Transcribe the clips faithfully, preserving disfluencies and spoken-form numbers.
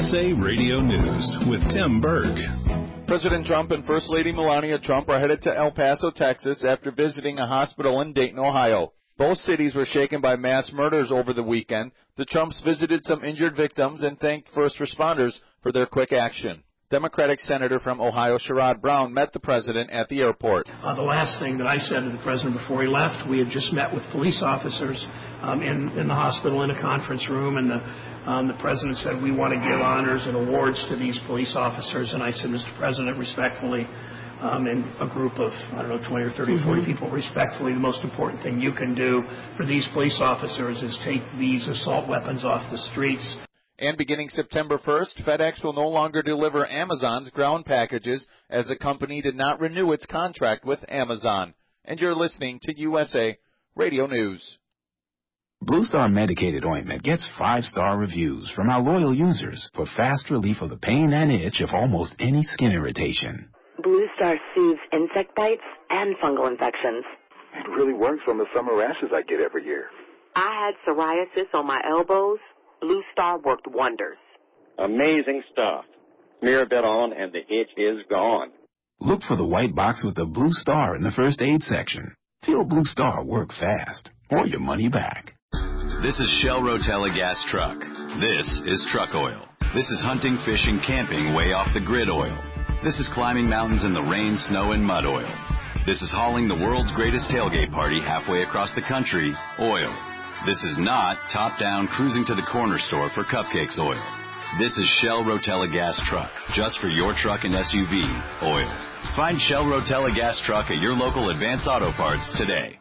S A Radio News with Tim Berg. President Trump and First Lady Melania Trump are headed to El Paso, Texas, after visiting a hospital in Dayton, Ohio. Both cities were shaken by mass murders over the weekend. The Trumps visited some injured victims and thanked first responders for their quick action. Democratic Senator from Ohio, Sherrod Brown, met the president at the airport. Uh, the last thing that I said to the president before he left, we had just met with police officers um, in, in the hospital in a conference room, and the, um, the president said, we want to give honors and awards to these police officers. And I said, Mister President, respectfully, um, in a group of, I don't know, twenty or thirty, mm-hmm. forty people, respectfully, the most important thing you can do for these police officers is take these assault weapons off the streets. And beginning September first, FedEx will no longer deliver Amazon's ground packages as the company did not renew its contract with Amazon. And you're listening to U S A Radio News. Blue Star medicated ointment gets five-star reviews from our loyal users for fast relief of the pain and itch of almost any skin irritation. Blue Star soothes insect bites and fungal infections. It really works on the summer rashes I get every year. I had psoriasis on my elbows. Blue Star worked wonders. Amazing stuff. Smear a bit on and the itch is gone. Look for the white box with the Blue Star in the first aid section. Feel Blue Star work fast or your money back. This is Shell Rotella Gas Truck. This is truck oil. This is hunting, fishing, camping way off the grid oil. This is climbing mountains in the rain, snow, and mud oil. This is hauling the world's greatest tailgate party halfway across the country oil. This is not top-down cruising to the corner store for cupcakes oil. This is Shell Rotella Gas Truck, just for your truck and S U V oil. Find Shell Rotella Gas Truck at your local Advance Auto Parts today.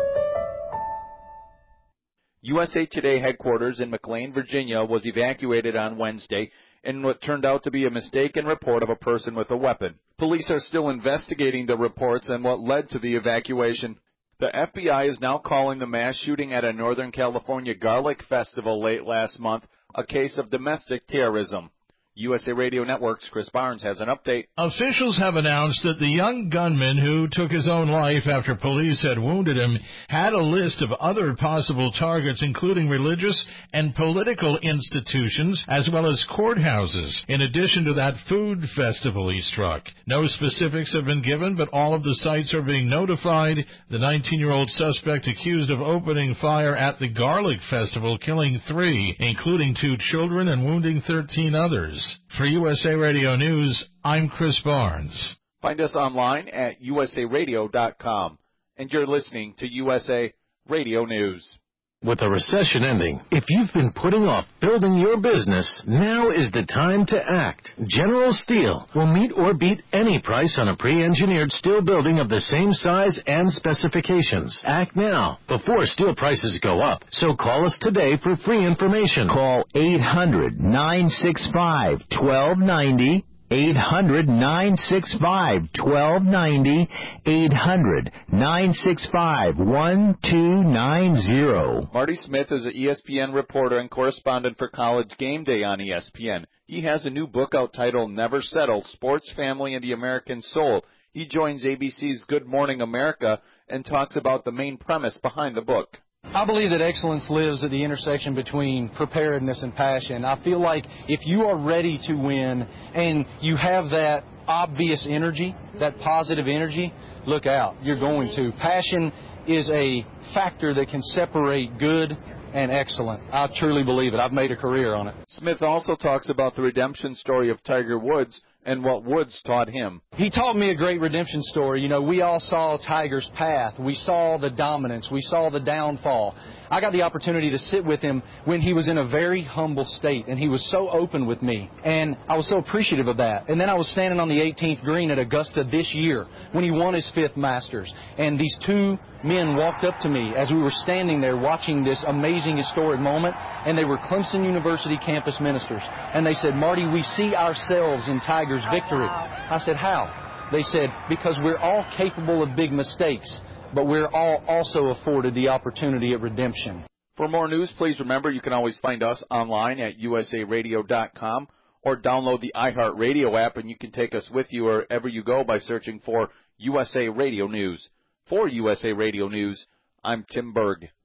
U S A Today headquarters in McLean, Virginia was evacuated on Wednesday in what turned out to be a mistaken report of a person with a weapon. Police are still investigating the reports and what led to the evacuation. The F B I is now calling the mass shooting at a Northern California garlic festival late last month a case of domestic terrorism. U S A Radio Network's Chris Barnes has an update. Officials have announced that the young gunman who took his own life after police had wounded him had a list of other possible targets, including religious and political institutions, as well as courthouses, in addition to that food festival he struck. No specifics have been given, but all of the sites are being notified. The nineteen-year-old suspect accused of opening fire at the Garlic Festival, killing three, including two children, and wounding thirteen others. For U S A Radio News, I'm Chris Barnes. Find us online at U S A radio dot com. And you're listening to U S A Radio News. With the recession ending, if you've been putting off building your business, now is the time to act. General Steel will meet or beat any price on a pre-engineered steel building of the same size and specifications. Act now, before steel prices go up. So call us today for free information. Call eight hundred, nine six five, one two nine zero. eight hundred, nine six five, one two nine zero. eight hundred, nine six five, one two nine zero. Marty Smith is an E S P N reporter and correspondent for College Game Day on E S P N. He has a new book out titled Never Settle, Sports, Family, and the American Soul. He joins A B C's Good Morning America and talks about the main premise behind the book. I believe that excellence lives at the intersection between preparedness and passion. I feel like if you are ready to win and you have that obvious energy, that positive energy, look out. You're going to. Passion is a factor that can separate good and excellent. I truly believe it. I've made a career on it. Smith also talks about the redemption story of Tiger Woods and what Woods taught him. He taught me a great redemption story. You know, we all saw Tiger's path. We saw the dominance. We saw the downfall. I got the opportunity to sit with him when he was in a very humble state, and he was so open with me, and I was so appreciative of that. And then I was standing on the eighteenth green at Augusta this year when he won his fifth Masters, and these two men walked up to me as we were standing there watching this amazing historic moment, and they were Clemson University campus ministers, and they said, "Marty, we see ourselves in Tiger's victory." I said, "How?" They said, "Because we're all capable of big mistakes, but we're all also afforded the opportunity at redemption." For more news, please remember you can always find us online at U S A radio dot com or download the iHeartRadio app, and you can take us with you wherever you go by searching for U S A Radio News. For U S A Radio News, I'm Tim Berg.